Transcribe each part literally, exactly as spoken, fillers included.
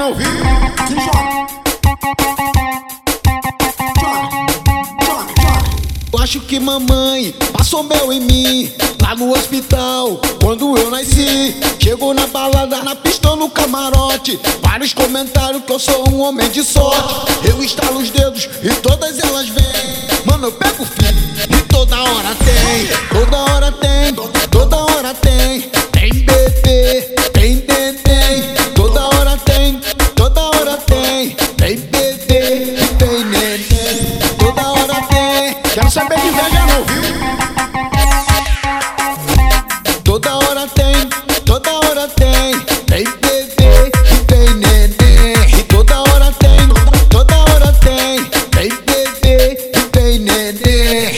não viu? Se joga. Eu acho que mamãe passou mel em mim lá no hospital quando eu nasci. Chegou na balada, na pista ou no camarote, vários comentários que eu sou um homem de sorte. Eu estalo os dedos e todas elas vêm. Mano, eu pego o filho e toda hora tem. Toda hora tem, toda hora tem. Tem bebê, tem neném. Toda hora tem, toda hora tem. Tem bebê e tem neném. Toda hora tem. Quero saber de inveja não, viu? Toda hora tem, toda hora tem. Tem bebê e tem neném. E toda hora tem, toda hora tem. Tem bebê e tem neném.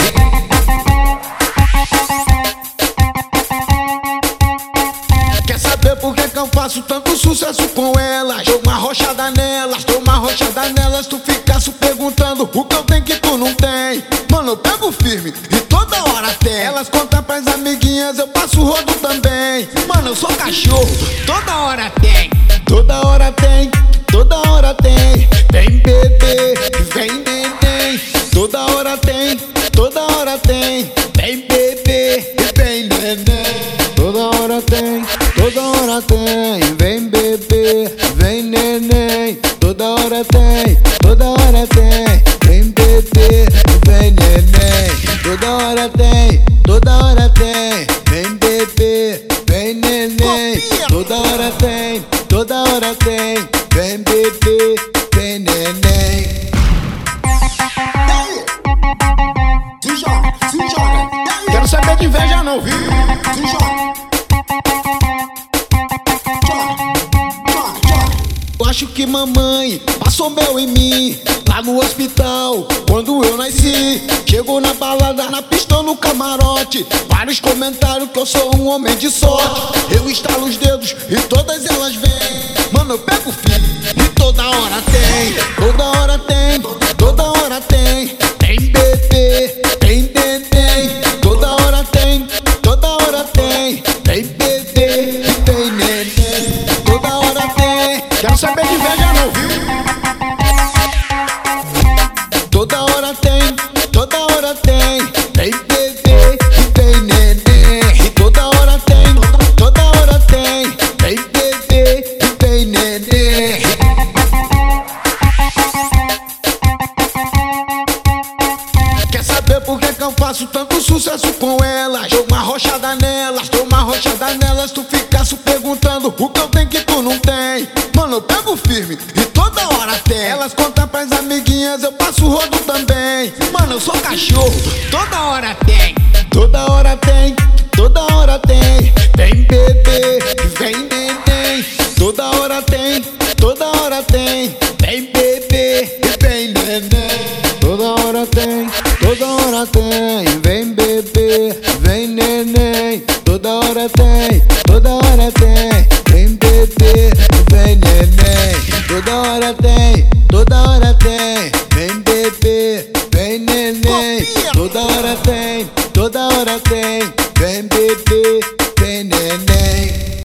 Quer saber por que que eu faço tanto sucesso com elas? Dou uma rochada nelas, dou uma rochada nelas. Tu fica se perguntando o que eu tenho que tu não tem. Mano, eu pego firme e toda hora tem. Elas contam pras amiguinhas, eu passo o rodo também. Mano, eu sou cachorro, toda hora tem. Toda hora tem, toda hora tem. Tem bebê, vem neném. Toda hora tem, toda hora tem. Vem bebê e vem neném. Toda hora tem, toda hora tem. Vem bebê, vem neném. Toda hora tem, toda hora tem. Vem bebê, vem neném. Toda hora tem, toda hora tem. Vem bebê, vem neném. Toda hora tem, toda hora tem. Vem bebê, vem neném. Se joga, se joga. Quero saber de inveja não, viu? Se joga. Eu acho que mamãe passou mel em mim lá no hospital quando eu nasci. Chegou na balada, na pista ou no camarote, vários comentários que eu sou um homem de sorte. Eu estalo os dedos e todas elas vêm. Mano, eu pego o filho e toda hora tem. Toda hora tem, toda hora tem. Tem bebê, tem neném. Toda hora tem, toda hora tem. Tem bebê e tem neném. Toda hora tem. Quero saber de inveja não, viu? Toda hora tem, toda hora tem. Tem bebê e tem neném. E toda hora tem, toda hora tem. Tem bebê e tem neném. Quer saber por que que eu faço tanto sucesso com elas? Dou uma rochada nelas, dou uma rochada nelas. Tu fica se perguntando o que eu tenho que tu não tem. Mano, eu pego firme e toda hora tem. Elas contam pras amiguinhas, eu passo o rodo também. Mano, eu sou cachorro, toda hora tem. Toda hora tem, toda hora tem. Tem bebê, vem neném. Toda hora tem, toda hora tem. Tem bebê e vem neném. Toda hora tem, toda hora tem. Vem bebê, vem neném. Toda hora tem, toda hora tem. Vem bebê, vem neném. Toda hora tem, toda hora tem. Vem bebê, vem neném. Toda hora tem, toda hora tem.